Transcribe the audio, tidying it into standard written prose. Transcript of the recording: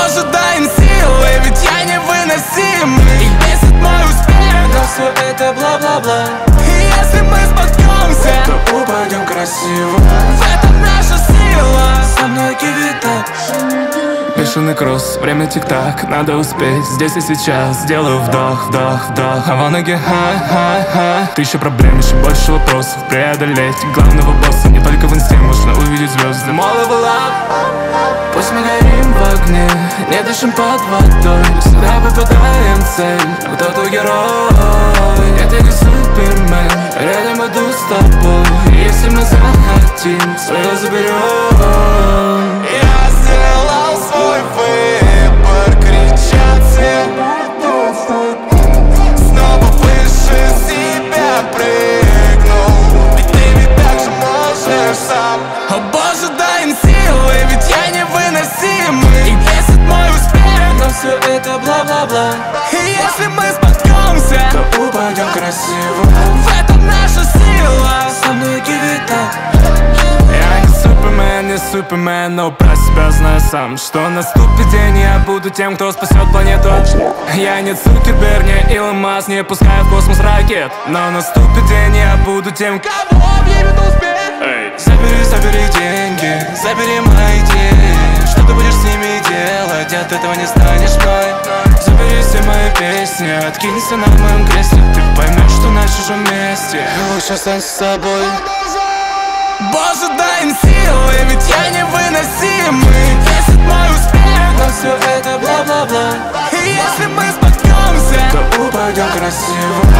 боже, дай им силы, ведь я невыносимый. Их бесит мой успех, но все это бла-бла-бла. И если мы споткнемся, то упадем красиво. В этом наша сила, со мной кивитак. Бешеный кросс, время тик-так, надо успеть здесь и сейчас. Сделаю вдох, вдох, вдох, а в ноги хай-хай-хай. Тысяча проблем, еще больше вопросов преодолеть главного босса не только в инсте можно увидеть звезды. Молодой лап. Пусть мы горим в огне, не дышим под водой, всегда попадаем в цель, а кто-то герой. Это не Супермен, рядом иду с тобой. Если мы захотим, свое заберем. Я сделал свой выбор, кричат все. Снова выше себя прыгнул, ведь ты ведь так же можешь сам. О боже, дай им силы, ведь я невыносимый. И бесит мой успех, но все это бла-бла-бла. И если мы споткнемся, то упадем красиво. В этом наша сила, со мной кивитак. Я не супермен, но про себя знаю сам, что наступит день, я буду тем, кто спасет планету. Я не Цукерберг, не Илон Маск, не пускаю в космос ракет, но наступит день, я буду тем, кого объявит успех. Забери деньги, забери мои идеи. Что ты будешь с ними делать, от этого не станешь мной. Забери все мои песни, откинься на моем кресле. Ты поймешь, что наши же вместе, лучше останься с собой. Боже, дай им силы, ведь я невыносимый. Бесит мой успех, но все это бла-бла-бла. И если мы споткнемся, то упадем красиво.